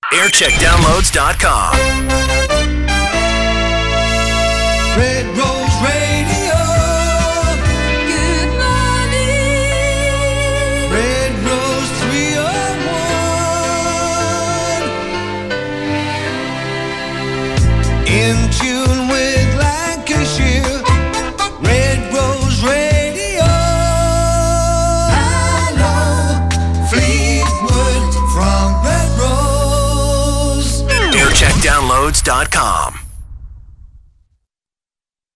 aircheckdownloads.com. Red Rose Radio. Good morning. Red Rose 301. In tune with Lancashire. Red Rose Radio. Hello, Fleetwood from Red Rose. aircheckdownloads.com.